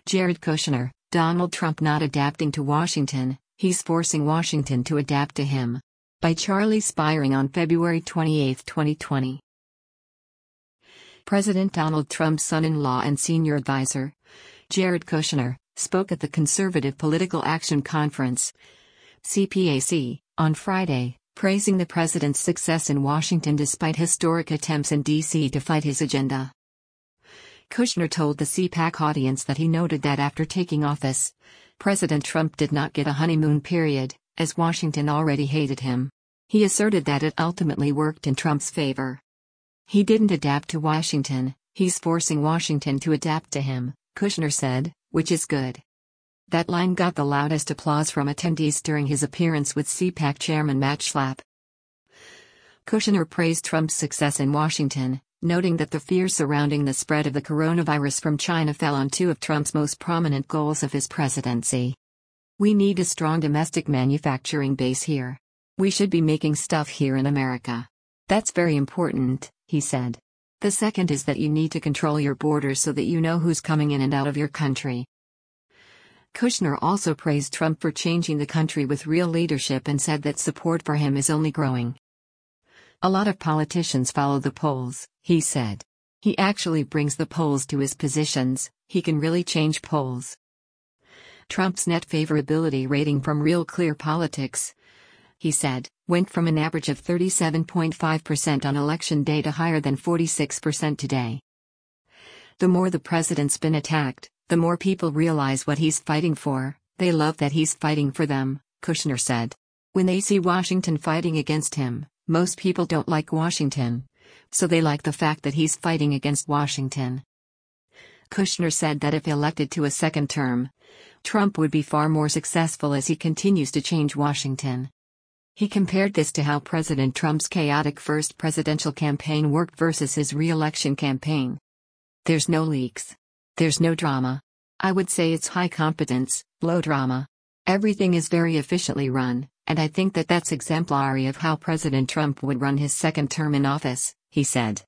Jared Kushner, Donald Trump not adapting to Washington, he's forcing Washington to adapt to him. By Charlie Spiring on February 28, 2020. President Donald Trump's son-in-law and senior advisor, Jared Kushner, spoke at the Conservative Political Action Conference, CPAC, on Friday, praising the president's success in Washington despite historic attempts in D.C. to fight his agenda. Kushner told the CPAC audience that he noted that after taking office, President Trump did not get a honeymoon period, as Washington already hated him. He asserted that it ultimately worked in Trump's favor. He didn't adapt to Washington, he's forcing Washington to adapt to him, Kushner said, which is good. That line got the loudest applause from attendees during his appearance with CPAC chairman Matt Schlapp. Kushner praised Trump's success in Washington, noting that the fears surrounding the spread of the coronavirus from China fell on two of Trump's most prominent goals of his presidency. We need a strong domestic manufacturing base here. We should be making stuff here in America. That's very important, he said. The second is that you need to control your borders so that you know who's coming in and out of your country. Kushner also praised Trump for changing the country with real leadership and said that support for him is only growing. A lot of politicians follow the polls, he said. He actually brings the polls to his positions, he can really change polls. Trump's net favorability rating from Real Clear Politics, he said, went from an average of 37.5% on election day to higher than 46% today. The more the president's been attacked, the more people realize what he's fighting for. They love that he's fighting for them, Kushner said. When they see Washington fighting against him, most people don't like Washington, so they like the fact that he's fighting against Washington. Kushner said that if elected to a second term, Trump would be far more successful as he continues to change Washington. He compared this to how President Trump's chaotic first presidential campaign worked versus his re-election campaign. There's no leaks. There's no drama. I would say it's high competence, low drama. Everything is very efficiently run, and I think that that's exemplary of how President Trump would run his second term in office, he said.